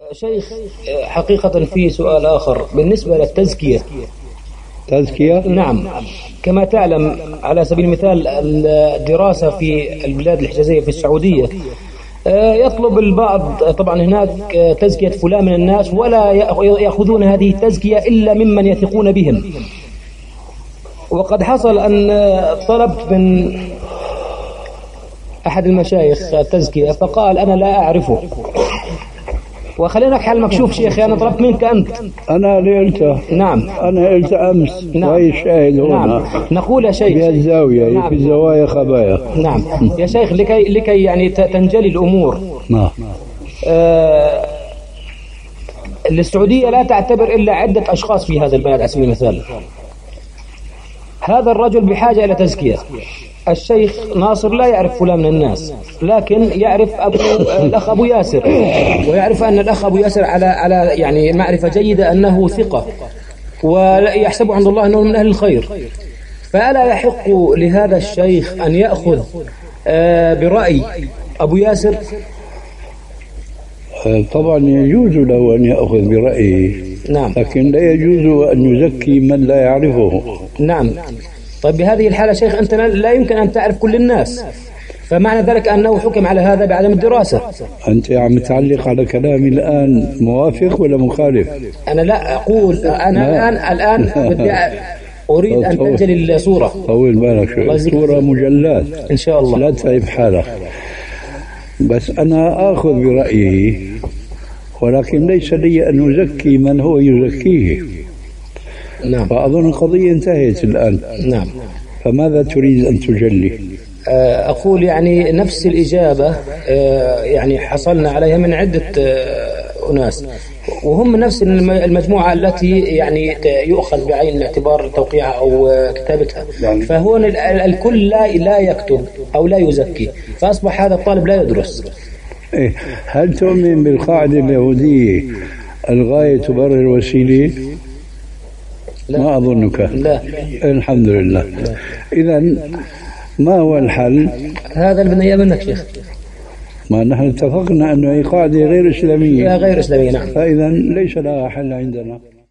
شيخ، حقيقة في سؤال آخر بالنسبة للتزكية. تزكية؟ نعم، كما تعلم على سبيل المثال الدراسة في البلاد الحجازية في السعودية يطلب البعض طبعا هناك تزكية فلان من الناس، ولا يأخذون هذه التزكية إلا ممن يثقون بهم. وقد حصل أن طلبت من أحد المشايخ التزكية فقال أنا لا أعرفه. وخلينا حال مكشوف شيخي، أنا طلبت منك أنت. أنا قلت. نعم، أنا قلت أمس. نعم. وهي الشاهد هنا. نعم. نقول يا شيخ في الزاوية. نعم. في الزوايا خبايا. نعم يا شيخ، لكي يعني تنجلي الأمور. نعم. السعودية لا تعتبر إلا عدة أشخاص في هذا البلد على سبيل المثال. هذا الرجل بحاجة إلى تزكية. الشيخ ناصر لا يعرف فلان من الناس، لكن يعرف الأخ أبو ياسر، ويعرف أن الأخ أبو ياسر على يعني معرفة جيدة أنه ثقة، ويحسب عند الله أنه من أهل الخير. فألا يحق لهذا الشيخ أن يأخذ برأي أبو ياسر؟ طبعا يجوز له أن يأخذ برأيه. نعم. لكن لا يجوز أن يزكي من لا يعرفه. نعم. طيب بهذه الحالة شيخ أنت لا يمكن أن تعرف كل الناس، فمعنى ذلك أنه حكم على هذا بعدم الدراسة. أنت عم تعلق على كلامي الآن، موافق ولا مخالف؟ أنا لا أقول، أنا الآن بدي أريد أن تنجلي الصورة. طول بالك شوي، الصورة مجلات إن شاء الله، لا تعب حالك. بس أنا آخذ برأيه، ولكن ليس لي أن أزكي من هو يزكيه. نعم. فأظن القضية انتهت الآن. نعم. فماذا تريد أن تجلي؟ أقول يعني نفس الإجابة يعني حصلنا عليها من عدة أناس، وهم نفس المجموعة التي يعني يؤخذ بعين الاعتبار توقيعها أو كتابتها. فهو الكل لا يكتب أو لا يزكي، فأصبح هذا الطالب لا يدرس. هل تؤمن بالقاعدة اليهودية الغاية تبرر الوسيلة؟ لا. ما أظنك. لا. الحمد لله. إذن ما هو الحل؟ هذا اللي بدنا إياه منك شيخ. ما نحن اتفقنا أنه هي قاعدة غير إسلامية. غير إسلامية، نعم. فإذا ليس لها حل عندنا.